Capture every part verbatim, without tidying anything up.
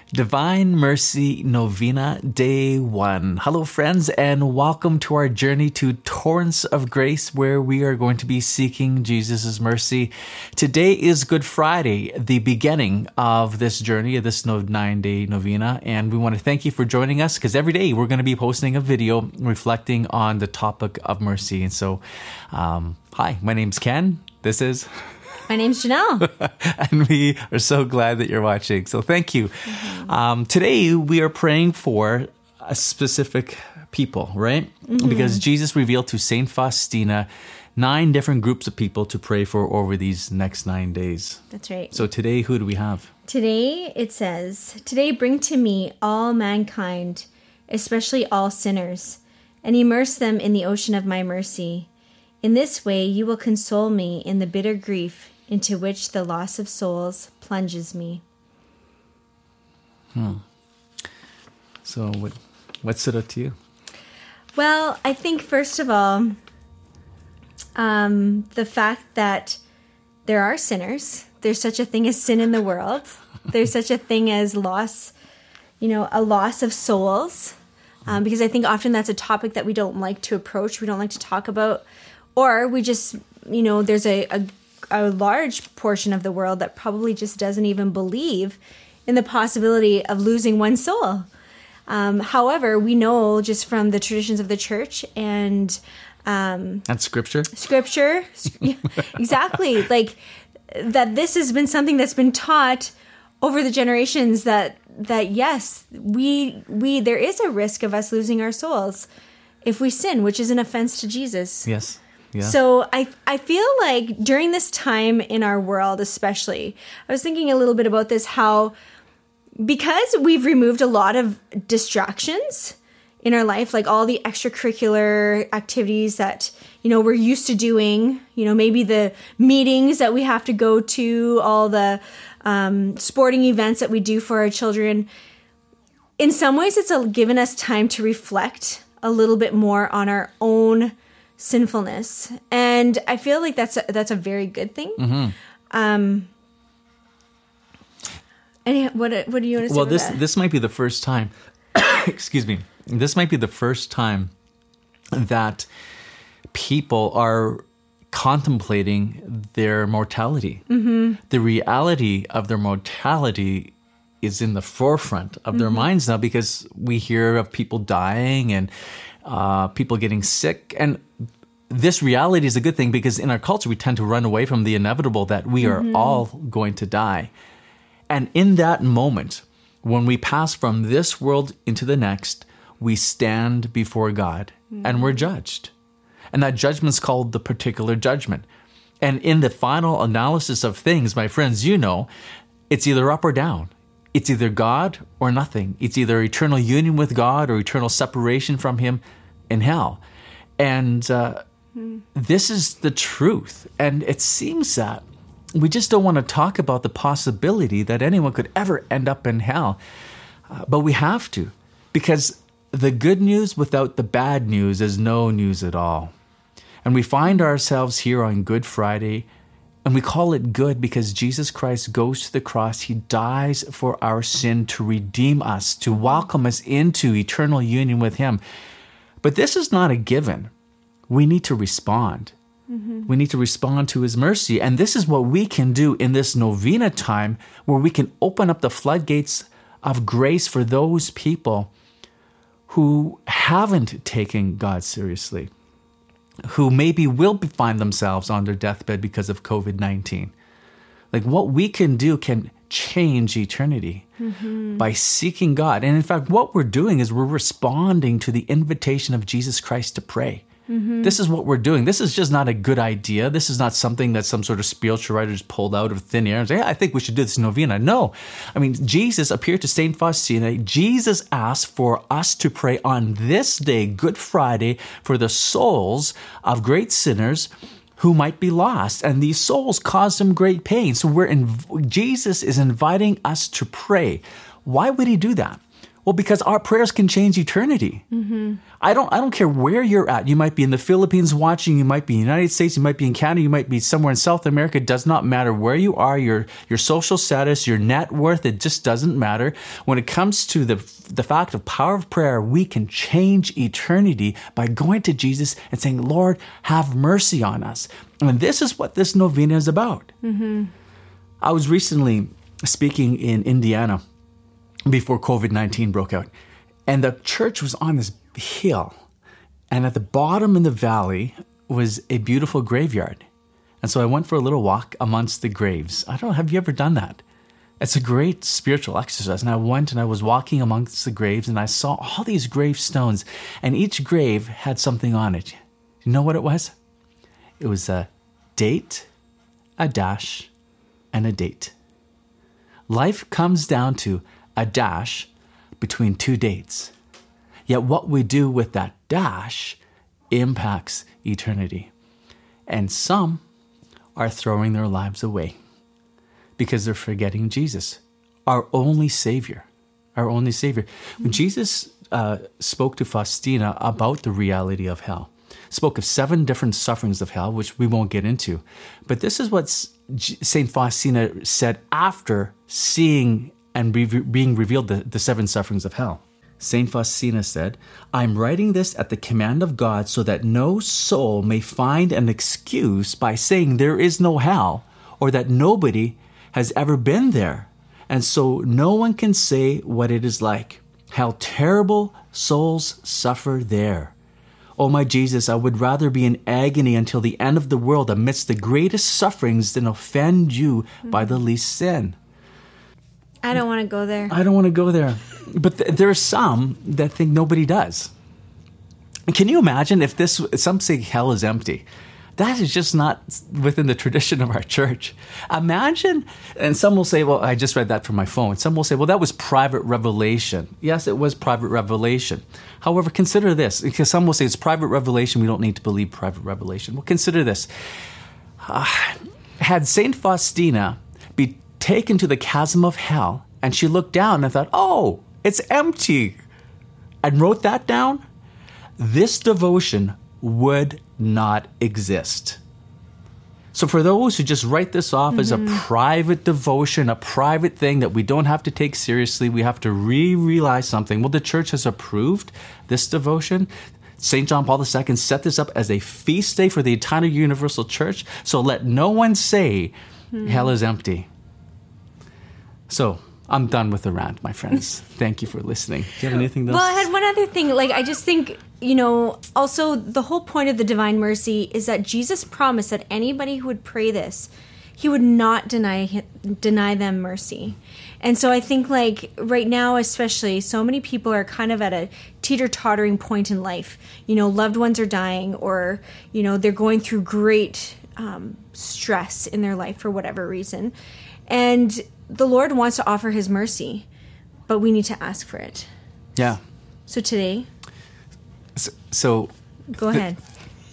Divine Mercy Novena, Day one. Hello, friends, and welcome to our journey to Torrents of Grace, where we are going to be seeking Jesus' mercy. Today is Good Friday, the beginning of this journey, of this nine-day novena, and we want to thank you for joining us, because every day we're going to be posting a video reflecting on the topic of mercy. And so, um, hi, my name's Ken. This is... My name's Janelle. And we are so glad that you're watching. So thank you. Mm-hmm. Um, today, we are praying for a specific people, right? Mm-hmm. Because Jesus revealed to Saint Faustina nine different groups of people to pray for over these next nine days. That's right. So today, who do we have? Today, it says, "Today bring to me all mankind, especially all sinners, and immerse them in the ocean of my mercy. In this way, you will console me in the bitter grief into which the loss of souls plunges me." Hmm. So what, what stood out to you? Well, I think, first of all, um, the fact that there are sinners. There's such a thing as sin in the world. There's such a thing as loss, you know, a loss of souls. Um, because I think often that's a topic that we don't like to approach. We don't like to talk about. Or we just, you know, there's a, a a large portion of the world that probably just doesn't even believe in the possibility of losing one soul. Um, however, we know just from the traditions of the church and um, and scripture, scripture, exactly, like that. This has been something that's been taught over the generations. That that yes, we we there is a risk of us losing our souls if we sin, which is an offense to Jesus. Yes. Yeah. So I I feel like during this time in our world, especially, I was thinking a little bit about this, how because we've removed a lot of distractions in our life, like all the extracurricular activities that, you know, we're used to doing, you know, maybe the meetings that we have to go to, all the um, sporting events that we do for our children. In some ways, it's a, given us time to reflect a little bit more on our own sinfulness, and I feel like that's a, that's a very good thing. Mm-hmm. Um, and what what do you want to say? Well, about this that? this might be the first time. excuse me. This might be the first time that people are contemplating their mortality. Mm-hmm. The reality of their mortality is in the forefront of their mm-hmm. minds now, because we hear of people dying and uh, people getting sick. And this reality is a good thing, because in our culture, we tend to run away from the inevitable that we are mm-hmm. all going to die. And in that moment, when we pass from this world into the next, we stand before God mm-hmm. and we're judged. And that judgment is called the particular judgment. And in the final analysis of things, my friends, you know, it's either up or down. It's either God or nothing. It's either eternal union with God or eternal separation from Him in hell. And uh, mm. this is the truth. And it seems that we just don't want to talk about the possibility that anyone could ever end up in hell. Uh, but we have to, because the good news without the bad news is no news at all. And we find ourselves here on Good Friday, and we call it good because Jesus Christ goes to the cross. He dies for our sin to redeem us, to welcome us into eternal union with Him. But this is not a given. We need to respond. Mm-hmm. We need to respond to His mercy. And this is what we can do in this novena time, where we can open up the floodgates of grace for those people who haven't taken God seriously, who maybe will find themselves on their deathbed because of covid nineteen. Like, what we can do can change eternity mm-hmm. by seeking God. And in fact, what we're doing is we're responding to the invitation of Jesus Christ to pray. Mm-hmm. This is what we're doing. This is just not a good idea. This is not something that some sort of spiritual writer just pulled out of thin air and say, hey, I think we should do this novena. No. I mean, Jesus appeared to Saint Faustina. Jesus asked for us to pray on this day, Good Friday, for the souls of great sinners who might be lost. And these souls cause them great pain. So we're in, Jesus is inviting us to pray. Why would He do that? Well, because our prayers can change eternity. Mm-hmm. I don't I don't care where you're at. You might be in the Philippines watching, you might be in the United States, you might be in Canada, you might be somewhere in South America. It does not matter where you are, your your social status, your net worth, it just doesn't matter. When it comes to the the fact of power of prayer, we can change eternity by going to Jesus and saying, Lord, have mercy on us. And this is what this novena is about. Mm-hmm. I was recently speaking in Indiana before covid nineteen broke out. And the church was on this hill. And at the bottom in the valley was a beautiful graveyard. And so I went for a little walk amongst the graves. I don't know, have you ever done that? It's a great spiritual exercise. And I went and I was walking amongst the graves and I saw all these gravestones. And each grave had something on it. You know what it was? It was a date, a dash, and a date. Life comes down to a dash between two dates. Yet what we do with that dash impacts eternity. And some are throwing their lives away because they're forgetting Jesus, our only Savior, our only Savior. When Jesus uh, spoke to Faustina about the reality of hell, spoke of seven different sufferings of hell, which we won't get into. But this is what Saint Faustina said after seeing and be, being revealed the, the seven sufferings of hell. Saint Faustina said, I'm writing this at the command of God so that no soul may find an excuse by saying there is no hell or that nobody has ever been there. And so no one can say what it is like. How terrible souls suffer there. Oh my Jesus, I would rather be in agony until the end of the world amidst the greatest sufferings than offend you mm-hmm. by the least sin. I don't want to go there. I don't want to go there. But th- there are some that think nobody does. Can you imagine if this, some say hell is empty. That is just not within the tradition of our church. Imagine, and some will say, well, I just read that from my phone. Some will say, well, that was private revelation. Yes, it was private revelation. However, consider this, because some will say it's private revelation. We don't need to believe private revelation. Well, consider this. Uh, had Saint Faustina be taken to the chasm of hell, and she looked down and thought, oh, it's empty, and wrote that down, this devotion would not exist. So for those who just write this off mm-hmm. as a private devotion, a private thing that we don't have to take seriously, we have to re-realize something. Well, the church has approved this devotion. Saint John Paul the Second set this up as a feast day for the entire universal church. So let no one say mm-hmm. hell is empty. So I'm done with the rant, my friends. Thank you for listening. Do you have anything else? Well, I had one other thing. Like, I just think, you know, also the whole point of the Divine Mercy is that Jesus promised that anybody who would pray this, he would not deny deny them mercy. And so I think, like, right now especially, so many people are kind of at a teeter-tottering point in life. You know, loved ones are dying, or, you know, they're going through great um, stress in their life for whatever reason. And the Lord wants to offer his mercy, but we need to ask for it. Yeah. So today... So... so go th- ahead.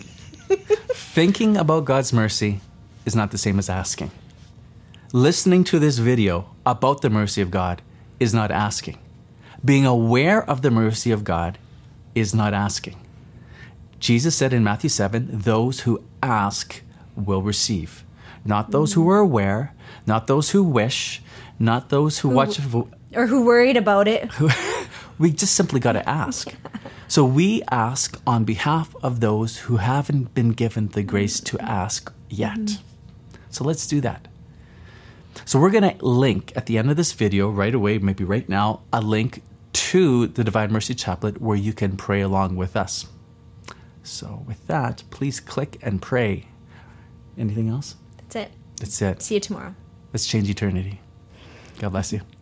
Thinking about God's mercy is not the same as asking. Listening to this video about the mercy of God is not asking. Being aware of the mercy of God is not asking. Jesus said in Matthew seven, those who ask will receive. Not those who are aware, not those who wish, not those who, who watch... Or who worried about it. We just simply got to ask. So we ask on behalf of those who haven't been given the grace to ask yet. Mm-hmm. So let's do that. So we're going to link at the end of this video right away, maybe right now, a link to the Divine Mercy Chaplet where you can pray along with us. So with that, please click and pray. Anything else? That's it. That's it. See you tomorrow. Let's change eternity. God bless you.